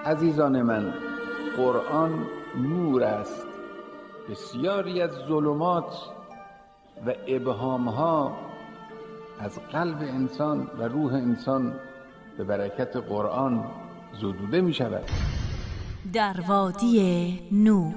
عزیزان من، قرآن نور است. بسیاری از ظلمات و ابهامها از قلب انسان و روح انسان به برکت قرآن زدوده می شود. در وادی نور.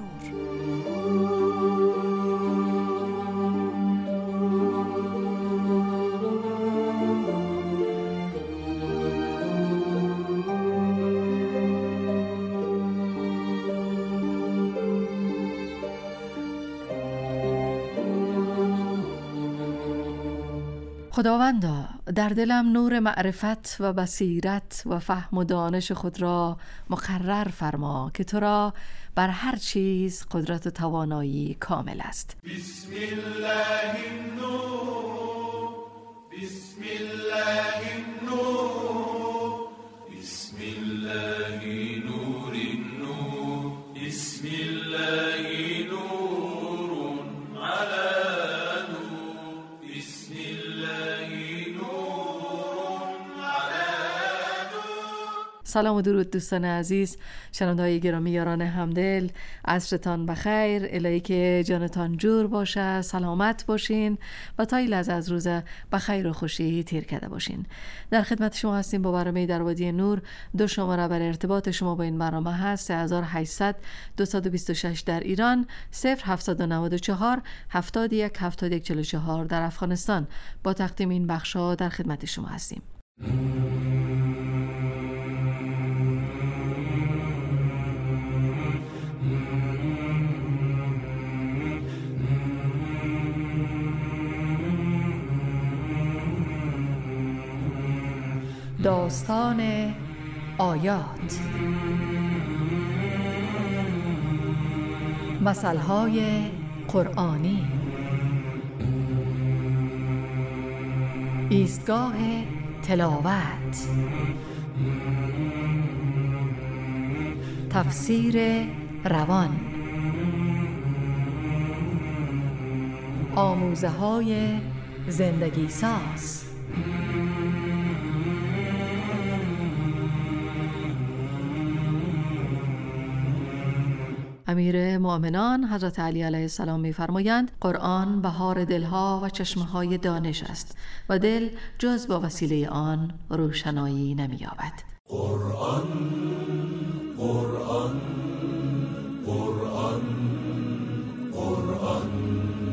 خداوندا، در دلم نور معرفت و بصیرت و فهم و دانش خود را مقرر فرما که تو را بر هر چیز قدرت و توانایی کامل است. بسم الله النور، بسم الله النور، بسم الله نور النور، بسم الله نور على سلام و درود دوستان عزیز، شنونده‌های گرامی، یاران همدل، عصرتان بخیر. الهی که جانتان جور باشه، سلامت باشین و تا این لحظه از روز بخیر و خوشی تیر کرده باشین. در خدمت شما هستیم با برنامه در وادی نور. دو شماره برای ارتباط شما با این برنامه هست: 3800 226 در ایران، 0794 71 7144 در افغانستان. با تقدیم این بخشا در خدمت شما هستیم. داستان آیات. مثلهای قرآنی. ایستگاه تلاوت. تفسیر روان. آموزه‌های زندگی ساز. امیر مؤمنان حضرت علی علیه السلام می‌فرمایند قرآن بهار دلها و چشمه‌های دانش است و دل جز با وسیله آن روشنایی نمی‌یابد. قرآن قرآن قرآن قرآن.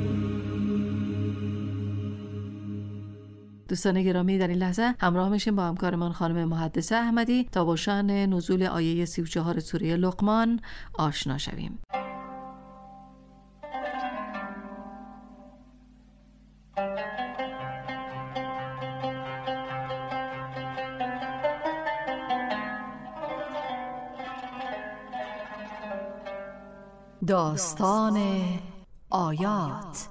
دوستان گرامی، در این لحظه همراه میشیم با همکارمان خانم محدثه احمدی تا با شأن نزول آیه 34 سوره لقمان آشنا شویم. داستان آیات.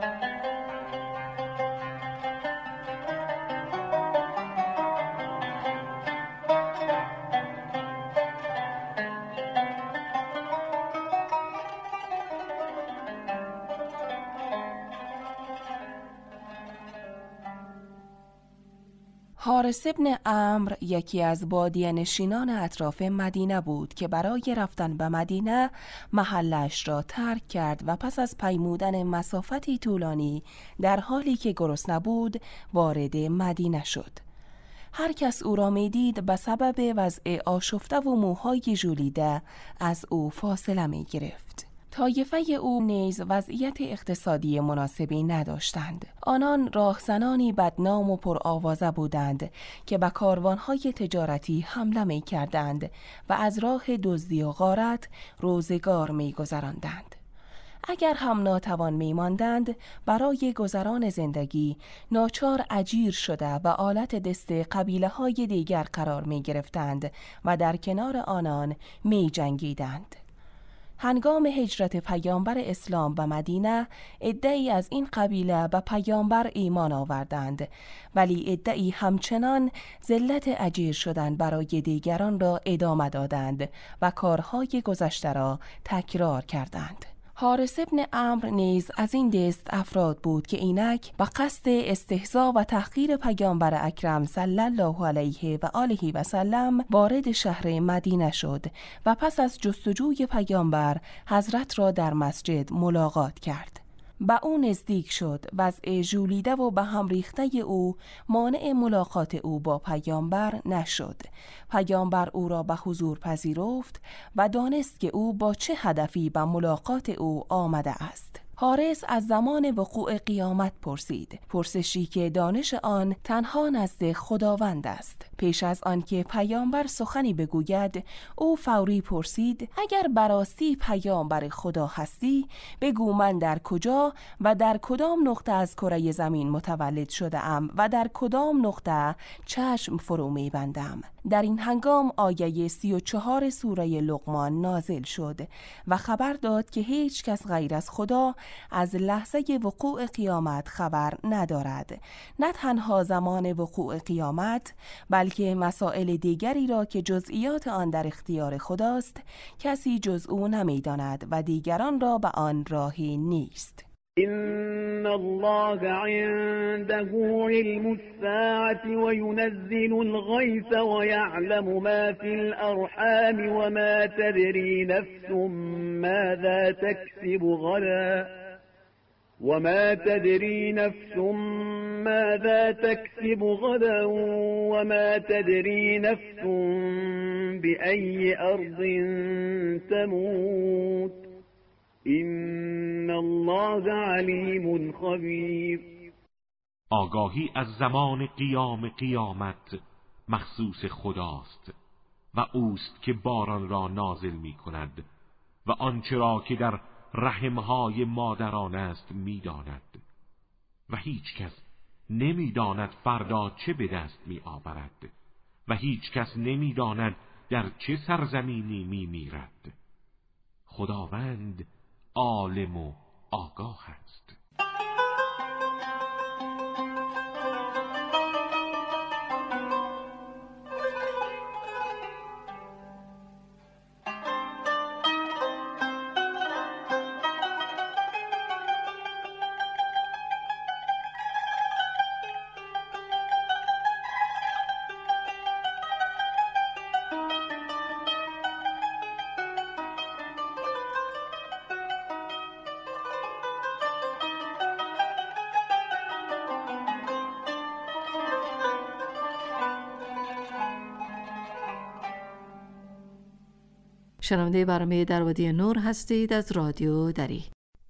حارث ابن عمرو یکی از بادیه نشینان اطراف مدینه بود که برای رفتن به مدینه محلش را ترک کرد و پس از پیمودن مسافتی طولانی در حالی که گرسنه بود وارد مدینه شد. هر کس او را می دید به سبب وضع آشفته و موهای ژولیده از او فاصله می گرفت. طایفه او نیز وضعیت اقتصادی مناسبی نداشتند. آنان راهزنانی بدنام و پرآوازه بودند که به کاروانهای تجارتی حمله می کردند و از راه دزدی و غارت روزگار می گذراندند. اگر هم ناتوان می ماندند برای گذران زندگی ناچار اجیر شده و آلت دست قبیله های دیگر قرار می گرفتند و در کنار آنان می جنگیدند. هنگام هجرت پیامبر اسلام به مدینه عده‌ای از این قبیله به پیامبر ایمان آوردند، ولی عده‌ای همچنان ذلت اجیر شدن برای دیگران را ادامه دادند و کارهای گذشته را تکرار کردند. حارث ابن عمرو نیز از این دست افراد بود که اینک با قصد استهزا و تحقیر پیامبر اکرم صلی الله علیه و آله و سلم وارد شهر مدینه شد و پس از جستجوی پیامبر حضرت را در مسجد ملاقات کرد. با او نزدیک شد. وضع ژولیده و به هم ریخته او مانع ملاقات او با پیامبر نشد. پیامبر او را به حضور پذیرفت و دانست که او با چه هدفی به ملاقات او آمده است. حارث از زمان وقوع قیامت پرسید، پرسشی که دانش آن تنها نزد خداوند است. پیش از آن که پیامبر سخنی بگوید، او فوری پرسید اگر براستی پیامبر خدا هستی بگو من در کجا و در کدام نقطه از کره زمین متولد شده ام و در کدام نقطه چشم فرو می بندم. در این هنگام آیه 34 سوره لقمان نازل شد و خبر داد که هیچ کس غیر از خدا از لحظه وقوع قیامت خبر ندارد. نه تنها زمان وقوع قیامت بلکه مسائل دیگری را که جزئیات آن در اختیار خداست کسی جز او نمی‌داند و دیگران را به آن راهی نیست. إن الله عنده علم الساعة وينزل الغيث ويعلم ما في الأرحام وما تدري نفس ماذا تكسب غدا وما تدري نفس ماذا تكسب غدا وما تدري نفس بأي أرض تموت این الله علیم خبیر. آگاهی از زمان قیامت مخصوص خداست و اوست که باران را نازل می کند و آنچه را که در رحمهای مادران است می داند و هیچ کس نمی داند فردا چه به دست می آورد و هیچ کس نمی داند در چه سرزمینی می میرد. خداوند عالم و آگاه است. شنونده برنامه در وادی نور هستید از رادیو دری.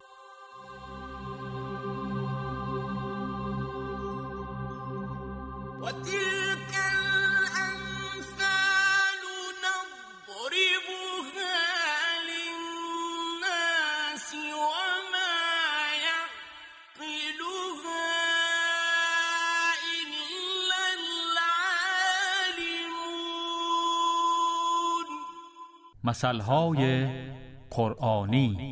مثل‌های قرآنی.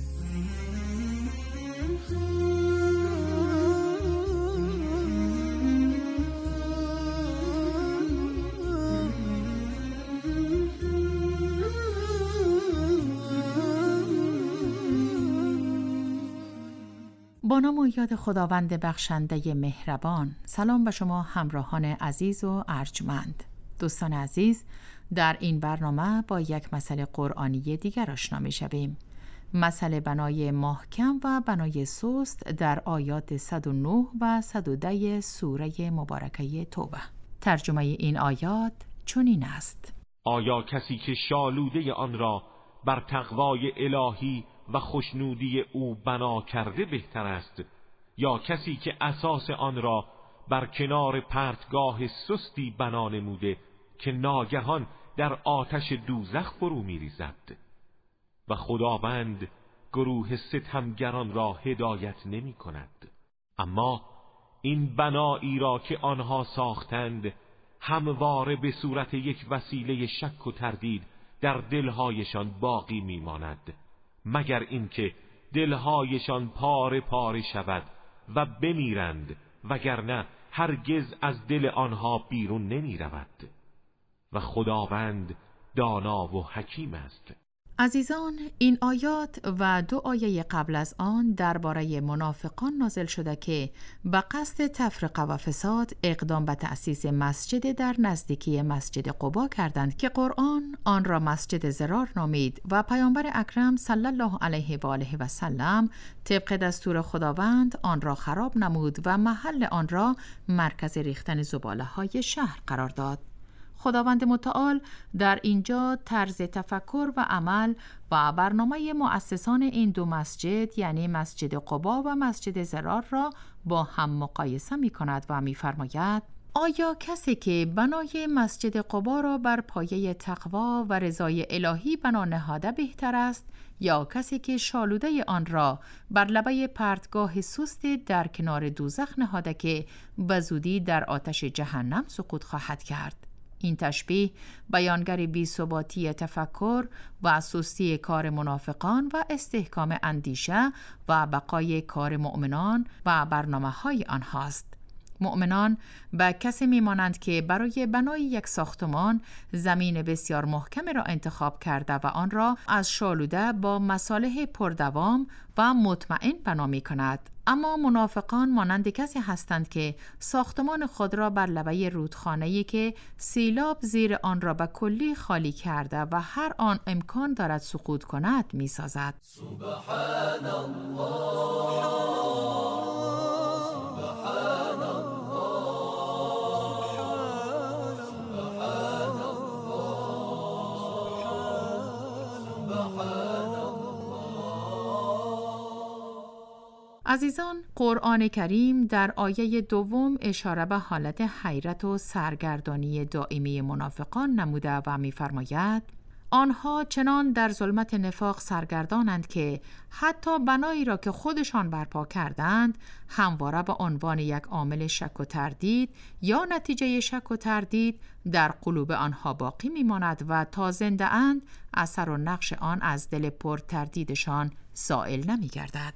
با نام و یاد خداوند بخشنده مهربان. سلام به شما همراهان عزیز و ارجمند. دوستان عزیز، در این برنامه با یک مسئله قرآنی دیگر آشنا می شویم. مسئله بنای محکم و بنای سست در آیات 109 و 110 سوره مبارکه توبه. ترجمه این آیات چنین است: آیا کسی که شالوده آن را بر تقوای الهی و خوشنودی او بنا کرده بهتر است، یا کسی که اساس آن را بر کنار پرتگاه سستی بنا نموده که ناگهان در آتش دوزخ فرو می‌ریزد؟ و خداوند گروه ستمگران را هدایت نمی کند. اما این بنایی را که آنها ساختند همواره به صورت یک وسیله شک و تردید در دلهایشان باقی میماند، مگر اینکه دلهایشان پاره پاره شود و بمیرند، وگرنه هرگز از دل آنها بیرون نمی رود. و خداوند دانا و حکیم است. عزیزان، این آیات و 2 آیه قبل از آن درباره منافقان نازل شده که به قصد تفرقه و فساد اقدام به تأسیس مسجد در نزدیکی مسجد قبا کردند که قرآن آن را مسجد ضرار نامید و پیامبر اکرم صلی الله علیه و آله و سلم طبق دستور خداوند آن را خراب نمود و محل آن را مرکز ریختن زباله‌های شهر قرار داد. خداوند متعال در اینجا طرز تفکر و عمل و برنامه مؤسسان این 2 مسجد یعنی مسجد قبا و مسجد ضرار را با هم مقایسه می کند و می فرماید آیا کسی که بنای مسجد قبا را بر پایه تقوا و رضای الهی بنا نهاده بهتر است یا کسی که شالوده آن را بر لبه پرتگاه سست در کنار دوزخ نهاده که به زودی در آتش جهنم سقوط خواهد کرد؟ این تشبیه بیانگر بی‌ثباتی تفکر و سستی کار منافقان و استحکام اندیشه و بقای کار مؤمنان و برنامه‌های آنهاست. مؤمنان به کسی می‌مانند که برای بنای یک ساختمان زمین بسیار محکم را انتخاب کرده و آن را از شالوده با مصالح پردوام و مطمئن بنا می‌کند. اما منافقان مانند کسی هستند که ساختمان خود را بر لبه رودخانه‌ای که سیلاب زیر آن را به کلی خالی کرده و هر آن امکان دارد سقوط کند می‌سازد. سبحان الله عزیزان، قرآن کریم در آیه 2 اشاره به حالت حیرت و سرگردانی دائمی منافقان نموده و می‌فرماید آنها چنان در ظلمت نفاق سرگردانند که حتی بنایی را که خودشان برپا کردند همواره به عنوان یک عامل شک و تردید یا نتیجه شک و تردید در قلوب آنها باقی می‌ماند و تا زنده اند اثر و نقش آن از دل پر تردیدشان زائل نمی‌گردد.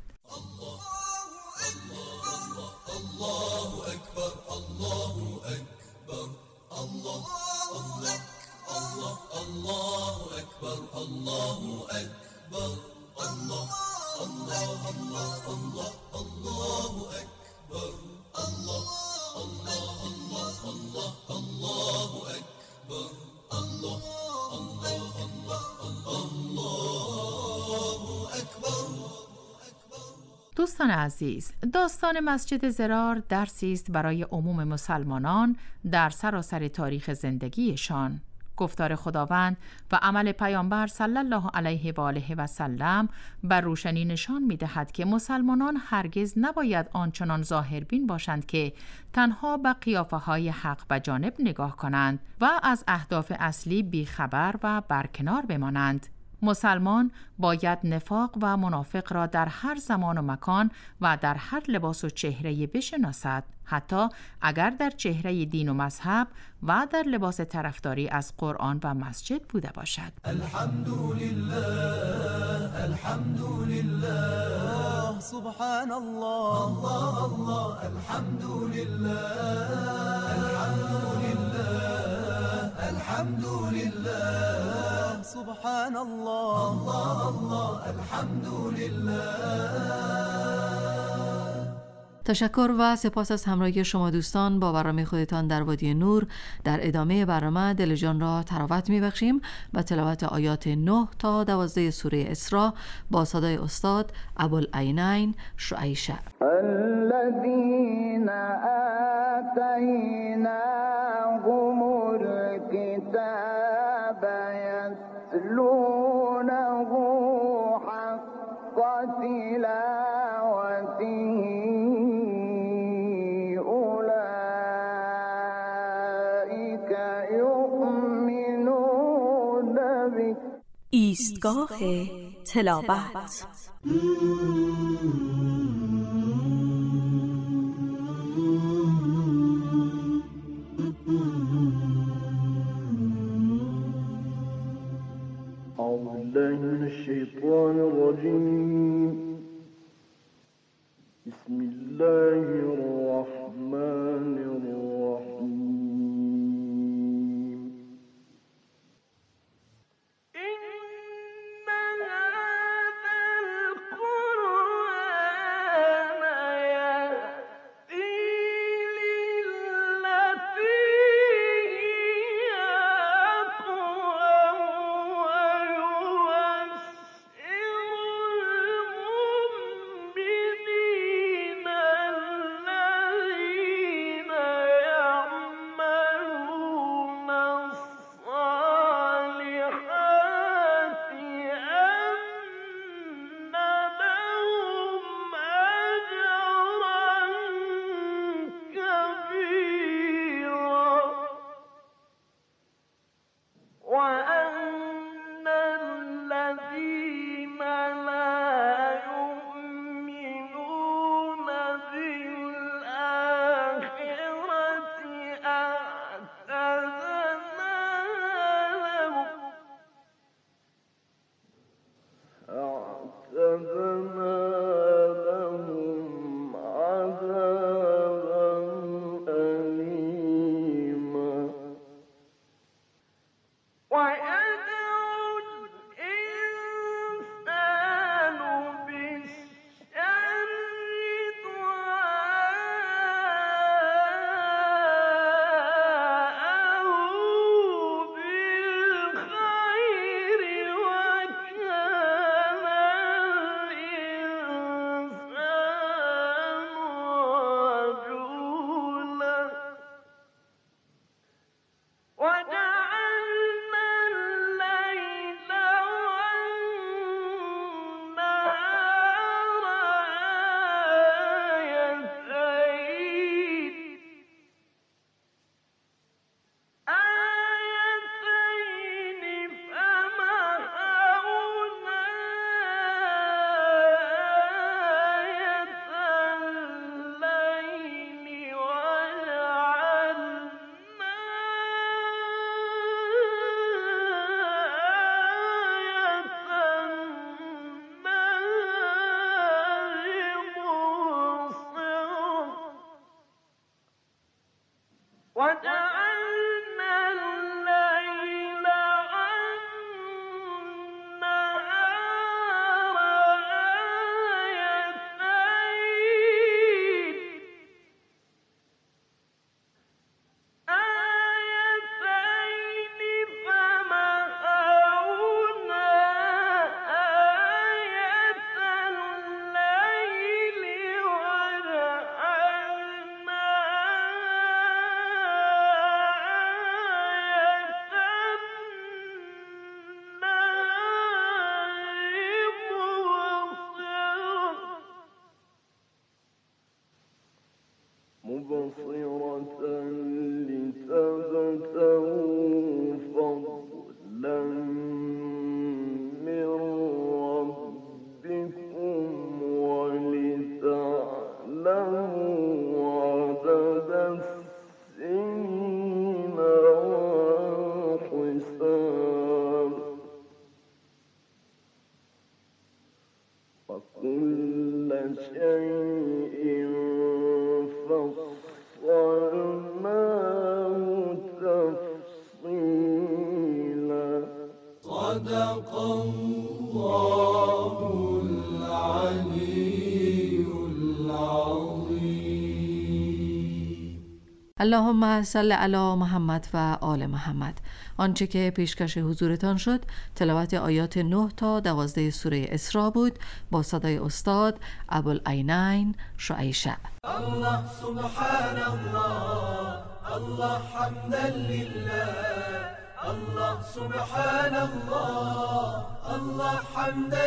الله أكبر الله أكبر الله الله الله الله أكبر الله أكبر الله الله الله الله الله أكبر الله الله الله الله الله أكبر الله الله الله الله أكبر. دوستان عزیز، داستان مسجد ضرار درسی است برای عموم مسلمانان در سراسر تاریخ زندگیشان. گفتار خداوند و عمل پیامبر صلی الله علیه و آله و سلم بر روشنی نشان می‌دهد که مسلمانان هرگز نباید آنچنان ظاهربین باشند که تنها به قیافه‌های حق به جانب نگاه کنند و از اهداف اصلی بیخبر و برکنار بمانند. مسلمان باید نفاق و منافق را در هر زمان و مکان و در هر لباس و چهره‌ای بشناسد، حتی اگر در چهره دین و مذهب و در لباس طرفداری از قرآن و مسجد بوده باشد. الحمدلله الحمدلله سبحان الله الله الله الحمدلله الحمدلله الحمدلله سبحان الله الله الله الحمدلله. تشکر و سپاس از همراهی شما دوستان با برنامه خودتان در وادی نور. در ادامه برنامه دل جان را تراوت می‌بخشیم با تلاوت آیات 9 تا 12 سوره اسراء با صدای استاد ابوالعینین شعیشه. الذين آتيناهم الكتاب يتلونه حق تلاوته أولئك يؤمنون به. ایستگاه تلاوت. الشيطان الرجيم بسم الله الرحمن الرحيم إنا اللهم صل علی محمد و آل محمد. آنچه که پیشکش حضورتان شد تلاوت آیات 9 تا 12 سوره اسراء بود با صدای استاد ابوالعینین شعیشع. الله سبحان الله، الله حمدا لله، الله سبحان الله، الله حمدا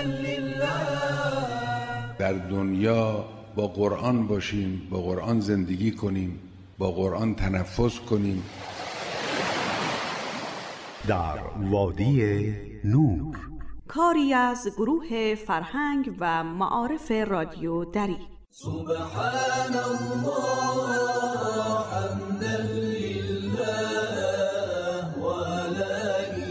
لله. در دنیا با قرآن باشیم، با قرآن زندگی کنیم، با قرآن تنفس کنیم. در وادی نور، کاری از گروه فرهنگ و معارف رادیو دری. سبحان الله حمدا لله و لا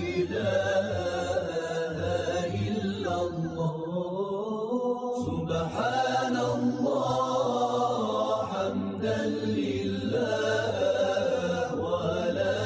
اله الا الله. سبحان الله حمدا لله و لا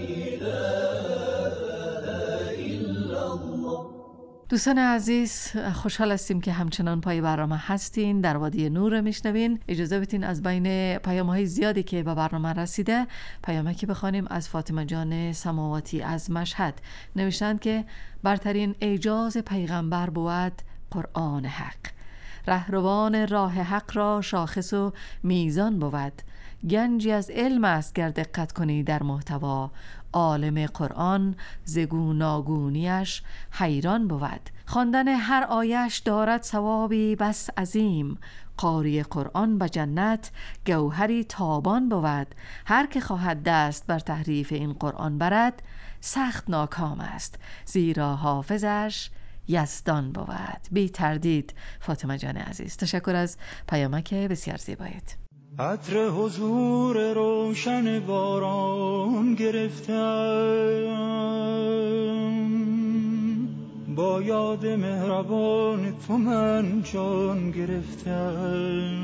اله الا الله. دوستان عزیز، خوشحال هستیم که همچنان پای برنامه هستین. در وادی نور میشنوین. اجازه بدین از بین پیام‌های زیادی که به برنامه رسیده پیامکی بخوانیم از فاطمه جان سماواتی از مشهد. نوشتند که برترین اعجاز پیغمبر بود قرآن حق. رهروان راه حق را شاخص و میزان بود. گنجی از علم است گر دقت کنی در محتوا. عالم قرآن ز گوناگونیش حیران بود. خواندن هر آیش دارد ثوابی بس عظیم. قاری قرآن به جنت گوهری تابان بود. هر که خواهد دست بر تحریف این قرآن برد سخت ناکام است، زیرا حافظش یزدان بود. بی تردید فاطمه جان عزیز، تشکر از پیامک بسیار زیبایت. عطر حضور روشن باران گرفتم، با یاد مهربان تو من جان گرفتم.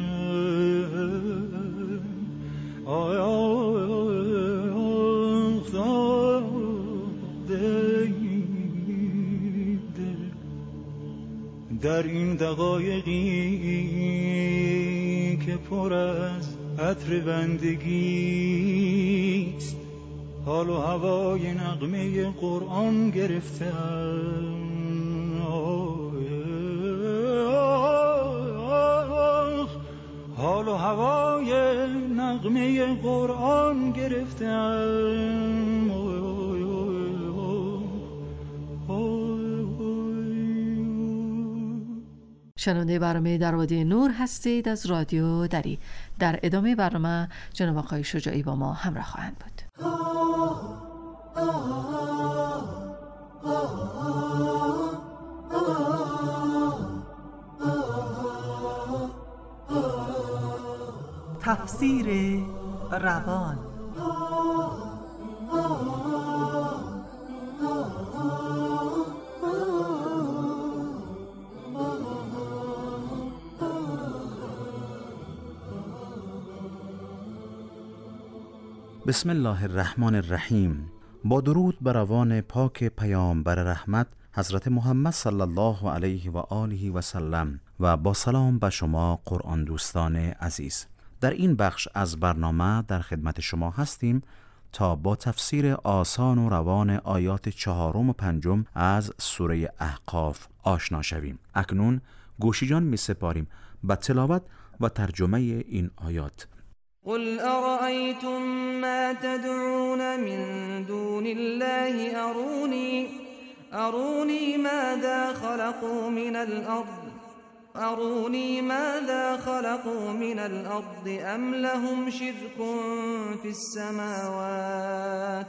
در این دقایقی که پر از عطر بندگیست، حال و هوای نغمه قرآن گرفتم. حال و هوای نغمه قرآن گرفتم. شنونده برنامه در وادی نور هستید از رادیو دری. در ادامه برنامه جناب آقای شجاعی با ما همراه خواهند بود. تفسیر روان. بسم الله الرحمن الرحیم. با درود بر روان پاک پیامبر رحمت حضرت محمد صلی الله علیه و آله و سلم و با سلام به شما قرآن دوستان عزیز. در این بخش از برنامه در خدمت شما هستیم تا با تفسیر آسان و روان آیات 4 و 5 از سوره احقاف آشنا شویم. اکنون گوشی جان می سپاریم به تلاوت و ترجمه این آیات. قل أرأيتم ما تدعون من دون الله أروني ماذا خلقوا من الأرض أم لهم شرك في السماوات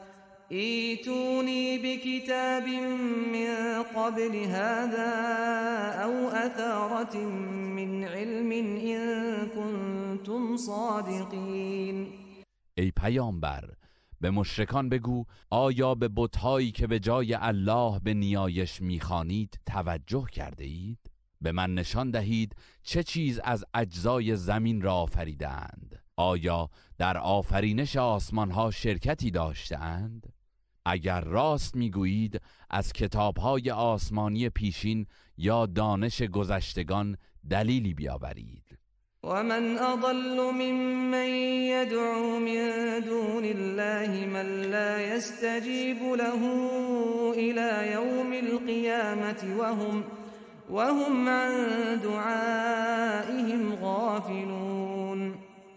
ایتونی بكتاب من قبل هذا او اثارة من علم إن كنتم صادقین. ای پیامبر، به مشرکان بگو آیا به بت‌هایی که به جای الله به نیایش می‌خوانید توجه کرده اید؟ به من نشان دهید چه چیز از اجزای زمین را آفریدند. آیا در آفرینش آسمان‌ها شرکتی داشتند؟ اگر راست میگویید از کتاب‌های آسمانی پیشین یا دانش گذشتگان دلیلی بیاورید. ومن اضل ممن يدعو من دون الله من لا يستجيب له الى يوم القيامة وهم عن دعائهم غافلون.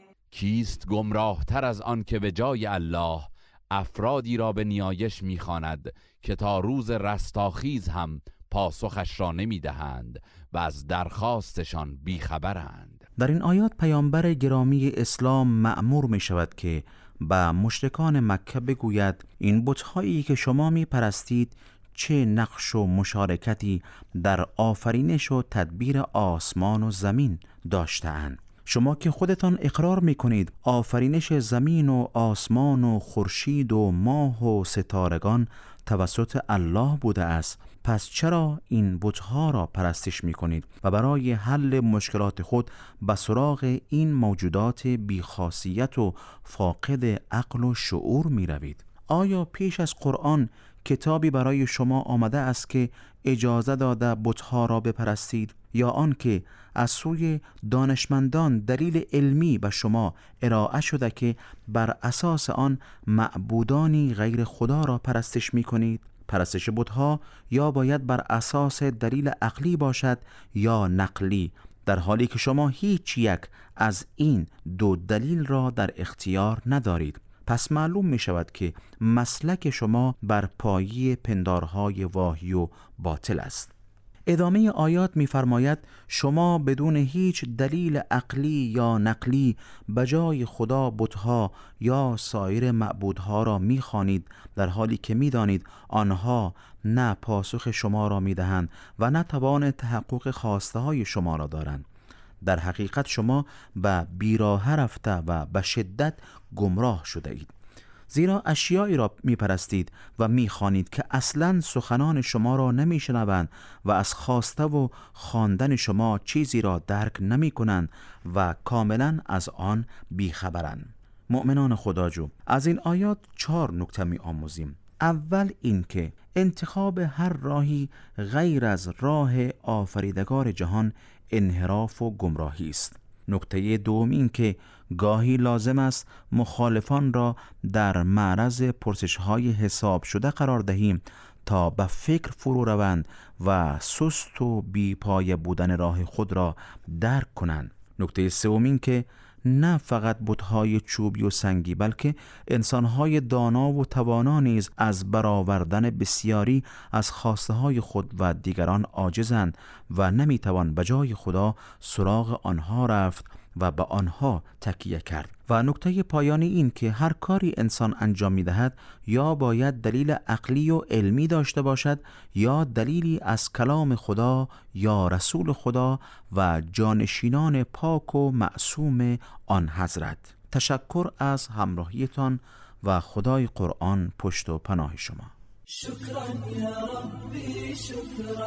کیست گمراه تر از آن که به جای الله افرادی را به نیایش می‌خواند که تا روز رستاخیز هم پاسخش را نمی‌دهند و از درخواستشان بیخبرند. در این آیات پیامبر گرامی اسلام مأمور می شود که به مشرکان مکه بگوید این بت‌هایی که شما می پرستید چه نقش و مشارکتی در آفرینش و تدبیر آسمان و زمین داشته‌اند. شما که خودتان اقرار میکنید آفرینش زمین و آسمان و خورشید و ماه و ستارگان توسط الله بوده است، پس چرا این بت‌ها را پرستش میکنید و برای حل مشکلات خود به سراغ این موجودات بیخاصیت و فاقد عقل و شعور میروید؟ آیا پیش از قرآن کتابی برای شما آمده است که اجازه داده بت‌ها را بپرستید، یا آن که از سوی دانشمندان دلیل علمی به شما ارائه شده که بر اساس آن معبودانی غیر خدا را پرستش می کنید؟ پرستش بت‌ها یا باید بر اساس دلیل عقلی باشد یا نقلی، در حالی که شما هیچ یک از این دو دلیل را در اختیار ندارید. پس معلوم می شود که مسلک شما بر پایه پندارهای واهی و باطل است. ادامه آیات می فرماید شما بدون هیچ دلیل عقلی یا نقلی بجای خدا بت‌ها یا سایر معبودها را می خوانید، در حالی که می دانید آنها نه پاسخ شما را می دهند و نه توان تحقق خواسته های شما را دارند. در حقیقت شما به بیراه رفته و به شدت گمراه شده اید، زیرا اشیایی را میپرستید و میخوانید که اصلاً سخنان شما را نمیشنوند و از خواسته و خواندن شما چیزی را درک نمیکنند و کاملاً از آن بیخبرند. مؤمنان خداجو، از این آیات 4 نکته میآموزیم. اول این که انتخاب هر راهی غیر از راه آفریدگار جهان انحراف و گمراهی است. نکته دوم این که گاهی لازم است مخالفان را در معرض پرسش‌های حساب شده قرار دهیم تا به فکر فرو روند و سست و بی پایه بودن راه خود را درک کنند. نکته سوم این که نه فقط بت‌های چوبی و سنگی بلکه انسان‌های دانا و توانا نیز از برآوردن بسیاری از خواسته‌های خود و دیگران عاجزند و نمی‌توان به جای خدا سراغ آنها رفت و به آنها تکیه کرد. و نکته پایانی این که هر کاری انسان انجام می‌دهد یا باید دلیل عقلی و علمی داشته باشد یا دلیلی از کلام خدا یا رسول خدا و جانشینان پاک و معصوم آن حضرت. تشکر از همراهیتان و خدای قرآن پشت و پناه شما. شکرا یا ربی، شکرا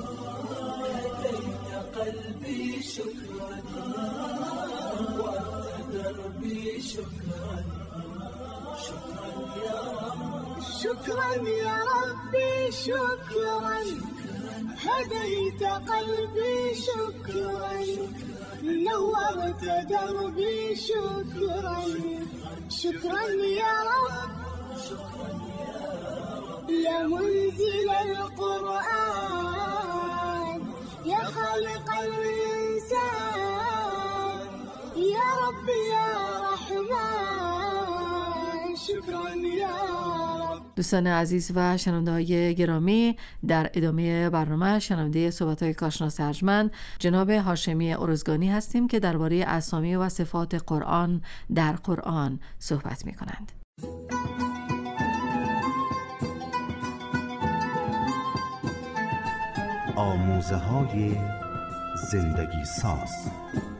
هدیت قلبی، شکرا وقت دربی، شکرا شكرا يا ربي شكرا هديت قلبي شكرا نورت دربي شكرا شكرا يا رب يا منزل القرآن يا خالق الإنسان يا رب يا رحمن شكرا يا رب. دوستان عزیز و شنونده‌های گرامی، در ادامه برنامه شنونده صحبت‌های کارشناس ارجمند جناب هاشمی ارزگانی هستیم که درباره اسامی و صفات قرآن در قرآن صحبت می‌کنند. آموزه‌های زندگی ساز.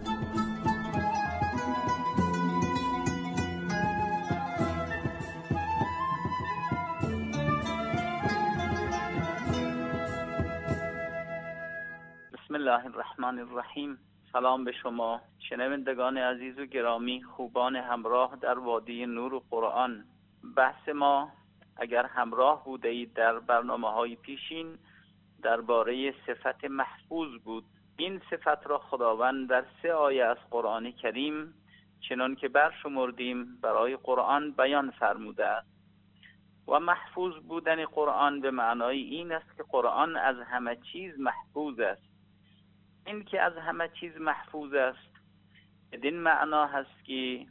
بسم الله الرحمن الرحیم. سلام به شما شنوندگان عزیز و گرامی، خوبان همراه در وادی نور و قرآن. بحث ما اگر همراه بوده اید در برنامه‌های پیشین درباره صفت محفوظ بود. این صفت را خداوند در 3 آیه از قرآن کریم چنان که برشمردیم برای قرآن بیان فرموده است. و محفوظ بودن قرآن به معنای این است که قرآن از همه چیز محفوظ است. این که از همه چیز محفوظ است بدین معنا هست که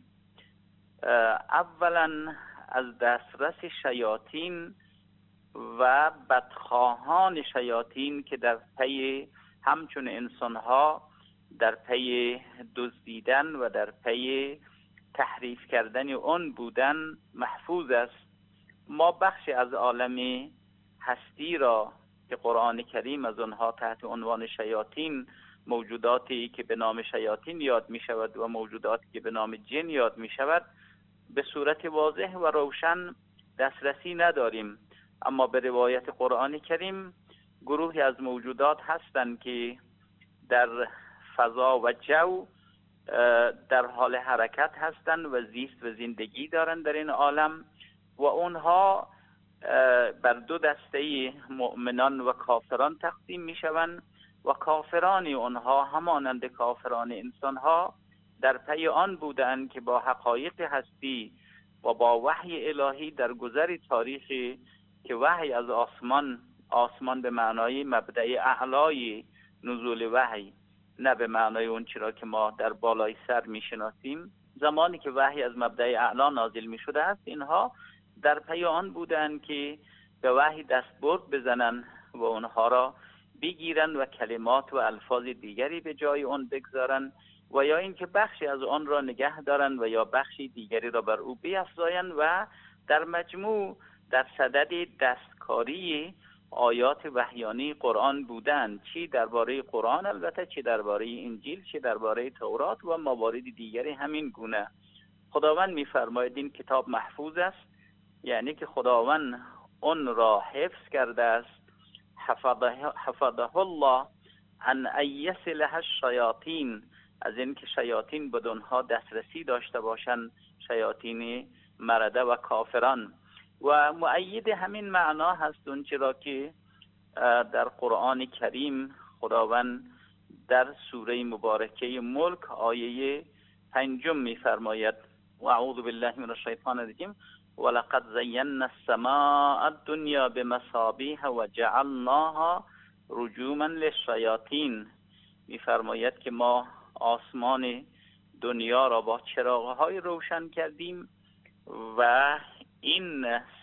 اولا از دسترس شیاطین و بدخواهان شیاطین که در پی همچون انسانها در پی دزدیدن و در پی تحریف کردن اون بودن محفوظ است. ما بخشی از عالم هستی را که قرآن کریم از آنها تحت عنوان شیاطین، موجوداتی که به نام شیاطین یاد می شود و موجوداتی که به نام جن یاد می شود، به صورت واضح و روشن دسترسی نداریم. اما به روایت قرآن کریم گروهی از موجودات هستند که در فضا و جو در حال حرکت هستند و زیست و زندگی دارند در این عالم و اونها بر 2 دسته مؤمنان و کافران تقسیم می شوند و کافران اونها همانند کافران انسانها در پی آن بودند که با حقایق هستی و با وحی الهی در گذر تاریخی که وحی از آسمان به معنای مبدأ اعلای نزول وحی، نه به معنای اون چرا که ما در بالای سر میشناسیم، زمانی که وحی از مبدأ اعلا نازل می شده است اینها در پی آن بودند که به وحی دستبرد بزنن و اونها را بگیرن و کلمات و الفاظ دیگری به جای آن بگذارن و یا اینکه بخشی از آن را نگه دارن و یا بخشی دیگری را بر او بیفزایند و در مجموع در صدد دستکاری آیات وحیانی قرآن بودند، چی درباره قرآن البته، چی درباره انجیل، چی درباره تورات و موارد دیگری همین گونه. خداوند می‌فرماید این کتاب محفوظ است، یعنی که خداوند اون را حفظ کرده است. حفظه الله عن ایسلها الشیاطین، از این که شیاطین به اونها دسترسی داشته باشند، شیاطین مرده و کافران. و مؤید همین معنا هست اون چرا که در قرآن کریم خداوند در سوره مبارکه ملک آیه 5 می‌فرماید و اعوذ بالله من الشیطان الرجیم ولقد زینا السماء الدنیا بمصابیح و جعلناها رجوما للشیاطین. می‌فرماید که ما آسمان دنیا را با چراغ‌های روشن کردیم و این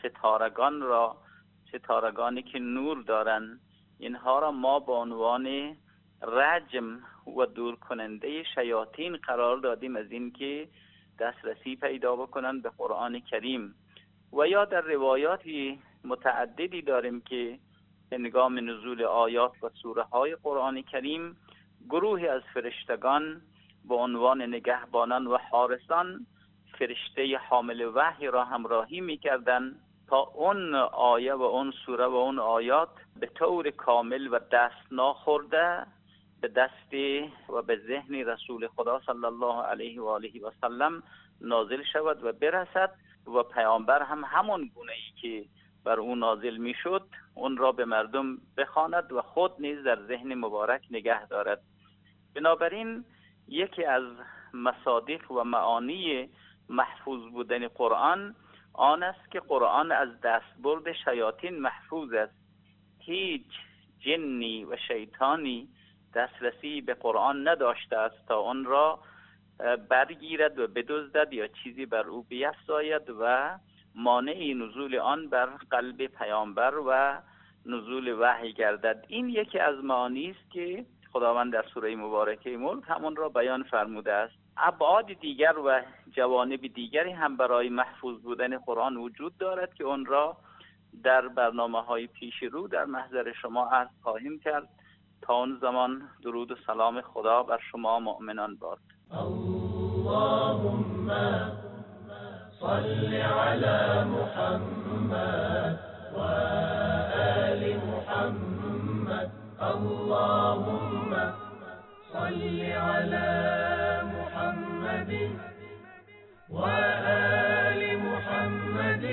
ستارگانی که نور دارن اینها را ما به عنوان رجم و دور کننده شیاطین قرار دادیم از این که دسترسی پیدا بکنن به قرآن کریم. و یا در روایاتی متعددی داریم که هنگام نزول آیات و سوره های قرآن کریم گروهی از فرشتگان به عنوان نگهبانان و حارسان فرشته حامل وحی را همراهی می‌کردند تا اون آیه و اون سوره و اون آیات به طور کامل و دست ناخورده به دست و به ذهن رسول خدا صلی الله علیه و آله و سلم نازل شود و برسد و پیامبر هم همون گونه‌ای که بر او نازل میشد اون را به مردم بخواند و خود نیز در ذهن مبارک نگه دارد. بنابراین یکی از مصادیق و معانی محفوظ بودن قرآن آن است که قرآن از دستبرد شیاطین محفوظ است. هیچ جنی و شیطانی دسترسی به قرآن نداشته است تا آن را برگیرد و بدزدد یا چیزی بر او بیفزاید و مانع نزول آن بر قلب پیامبر و نزول وحی گردد. این یکی از معانی است که خداوند در سوره مبارکه ملک همون را بیان فرموده است. ابعاد دیگر و جوانب دیگری هم برای محفوظ بودن قرآن وجود دارد که اون را در برنامه‌های پیش رو در محضر شما عرض خواهیم کرد. تا اون زمان درود و سلام خدا بر شما مؤمنان باد. اللهم صل على محمد و آل محمد. اللهم صل على محمد و آل محمد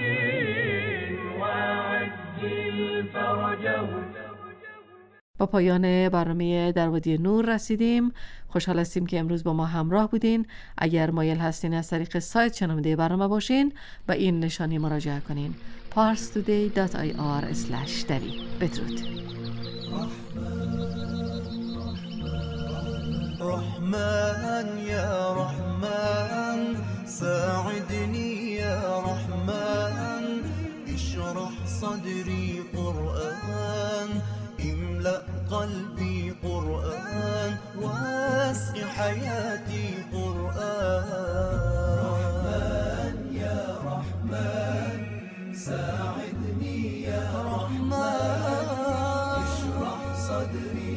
وعجل فرجهم. با پایان برنامه در وادی نور رسیدیم. خوشحال هستیم که امروز با ما همراه بودین. اگر مایل هستین از طریق سایت شنونده برنامه باشین به این نشانی مراجعه کنین: parstoday.ir/dari. بدرود. رحمن يا رحمن ساعدني يا رحمن اشرح صدري قرآن املأ قلبي قرآن واسع حياتي قرآن. رحمن يا رحمن ساعدني يا رحمن اشرح صدري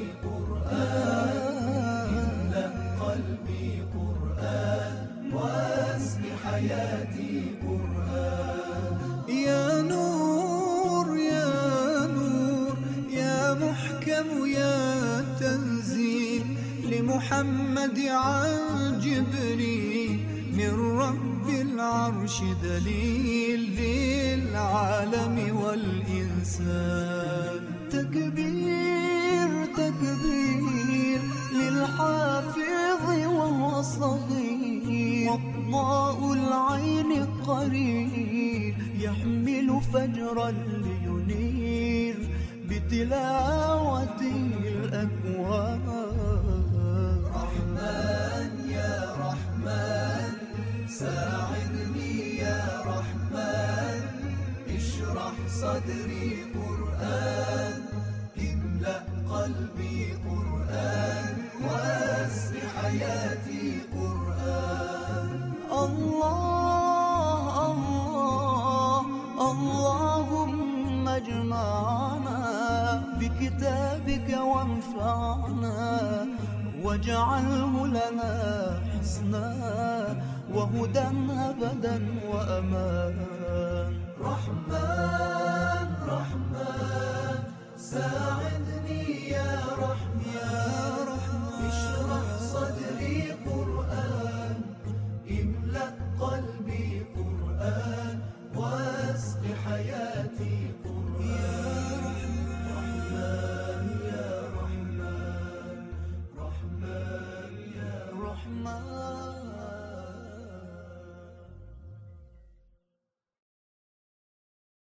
قرآن املأ قلبي قرآن واسع حياتي قرآن. يا نور يا نور يا محكم يا تنزيل لمحمد عن جبريل من رب العرش دليل للعالم والإنسان. تكبير تكبير للحافظ وهو صغير وضاء العين قرير يحمل فجرا لينير بتلاوته الأكوان. رحمن يا رحمن ساعدني يا رحمن اشرح صدري قرآن املأ قلبي قرآن واسع حياتي قرآن. الله الله اللهم اجمعنا بكتابك وانفعنا واجعله لنا حسنا وهدى أبدا وأمان. رحمن رحمن ساعدني يا رحمن اشرح صدري قرآن املأ قلبي قرآن واسق حياتي قرآن.